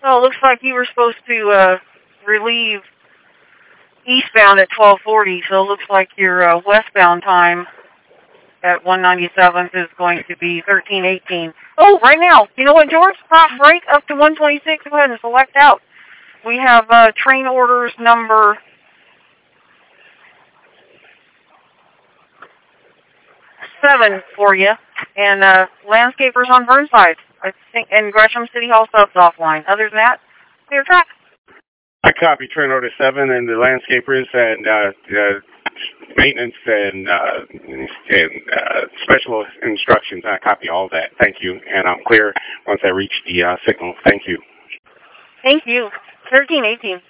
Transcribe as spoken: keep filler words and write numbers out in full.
Oh, it looks like you were supposed to uh, relieve eastbound at twelve forty, so it looks like your uh, westbound time at one ninety-seventh is going to be thirteen eighteen. Oh, right now, you know what, George? Stop break up to one twenty-six. Go ahead and select out. We have uh, train orders number seven for you, and uh, landscapers on Burnside, I think, and Gresham City Hall subs offline. Other than that, clear track. I copy train order seven and the landscapers and uh, uh, maintenance and, uh, and uh, special instructions. I copy all that. Thank you, and I'm clear once I reach the uh, signal. Thank you. Thank you. thirteen eighteen.